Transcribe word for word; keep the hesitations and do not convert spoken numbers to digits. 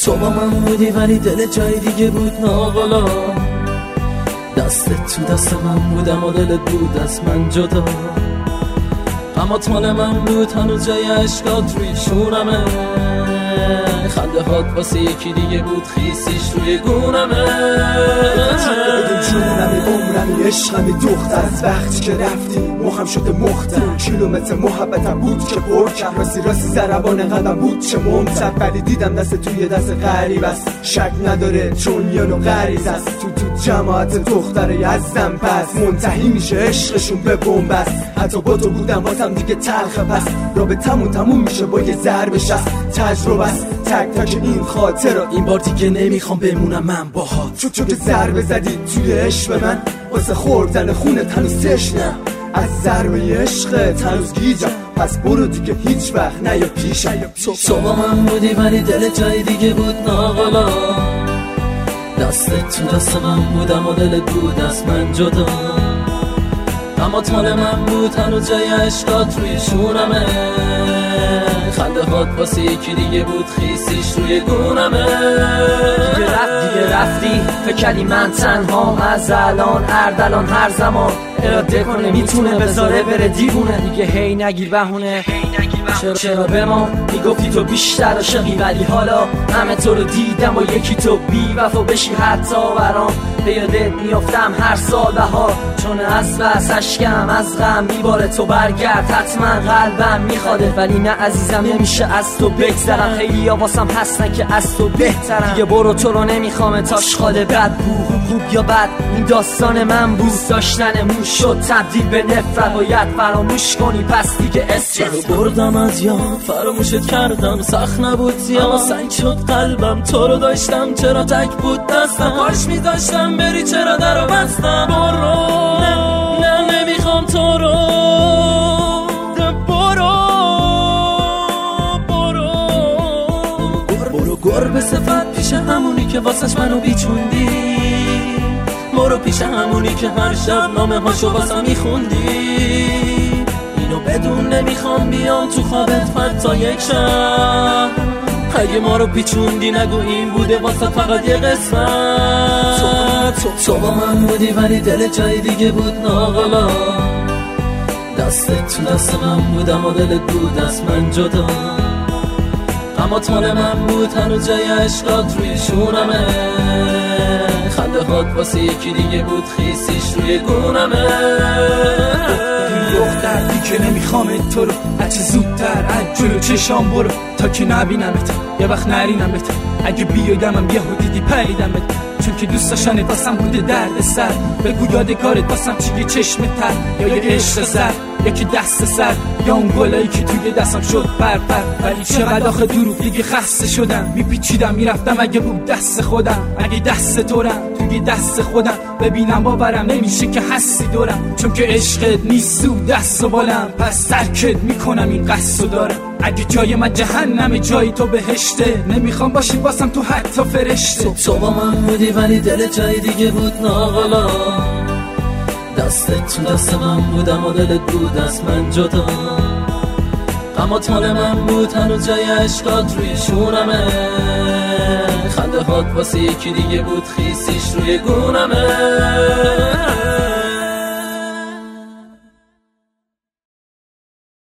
تو با من بودی ولی دل جای دیگه بود ناقلا، دستت تو دست من بودم و دلت بود از من جدا. اما مال من بود هنوز جای عشقات روی شونمه، خنده هات واسه یکی دیگه بود خیسیش روی گونمه. جونمی عمرمی عشقمی دختر، از وقتی که رفتی مخم شده مختر. کیلومتر محبتم بود که پر کرد، راستی راستی ضربان قلبم بود چه ممتد. ولی دیدم دست توی دست غریب است، شک نداره چون یانو غریز است. تو تو جماعت دختر یزدم پس منتهی میشه عشقشون به بنبست. حتی با تو بودم واسم دیگه تلخه، پس رابطمون تموم میشه با یه ضرب شست. تجربه است تک تک این خاطر، این بار دیگه نمیخوام بمونم من باهات. چون چون که ضربه زدی توی عشق من، واسه خوردن خونت هنوز تشنم. از ضربه عشقت هنوز گیجم، پس برو دیگه هیچ وقت نیا پیشم. تو با من بودی ولی دل جای دیگه بود ناقلا، دستت تو دست من بودم و دلت بود از من جدا. اما مال من بود هنوز جای عشقات روی شونمه، خنده هات واسه یکی دیگه بود خیسیش روی گونمه. دیگه رفت دیگه رفتی، فکر کردی من تنها از الان اردلان هر زمان اراده کنه میتونه بذاره بره دیوونه. دیگه هی نگیر بهونه، چرا چرا به ما میگفتی تو بیشتر عاشقی، ولی حالا همه تو رو دیدم و یکی تو بی وفا بشی. حتی برام به یادت میافتم هر سال بهار، چون از بس اشکم از غم میباره. تو برگرد حتما قلبم میخواده، ولی نه عزیزم نمیشه از تو بگذرم. خیلی واسم هستن که از تو بهترم، دیگه برو تو رو نمیخوام تاشخاله. بد بود خوب یا بد این داستان من بود، داشتن مون شد تبدیل به نفرت. باید فراموش کنی پس دیگه اسمت بردم از یاد، فراموشت کردم سخت نبود زیاد. اما سنگ شد قلبم تو رو داشتم، چرا تک بود دستم. کاش میذاشتم بری چرا در رو بستم. برو نه, نه نمیخوام تو رو، برو برو برو گربه صفت پیش همونی که واسش منو بیچوندی. برو پیش همونی که هر شب نامه هاشو واسم میخوندی. اینو بدون نمیخوام بیام تو خوابت حتی یک شب. اگه ما رو پیچوندی نگو این بوده واسه فقط یه قسمت. تو, تو, تو با من بودی ولی دل جای دیگه بود ناقلا، دستت تو دست من بودم و دلت بود از من جدا. اما مال من بود هنوز جای عشقات روی شونمه، خنده هات واسه یکی دیگه بود خیسیش روی گونمه. دختر دیگه نمیخوام تو رو، هرچه زودتر از جلو چشام برو تا که نبینمت، یه وقت نرینمت. اگه بیادمم یه دیدی پریدمت، چون که دوست داشتنت واسم بوده درد سر. بگو یادگارت واسم چیه چشم تر، یا یه عشق سر یا که دست سر، یا اون گلایی که توی دستم شد پر پر. ولی چقدر آخه دروغ دیگه خسته شدم، میپیچیدم میرفتم اگه بود دست خودم. اگه دست تورم توی دست خودم، ببینم باورم نمیشه که هستی دورم. چون که عشقت نیست و دست و بالم، پس ترکت میکنم این قصد دارم. اگه جای من جهنم جای تو بهشته، نمیخوام باشی واسم تو حتی فرشته. تو, تو با من بودی ولی دل جای دیگه بود ناقلا، دستت تو دست من بودم و دلت بود از من جدا. اما مال من بود هنوز جای عشقات روی شونمه، خنده هات واسه یکی دیگه بود خیسیش روی گونمه.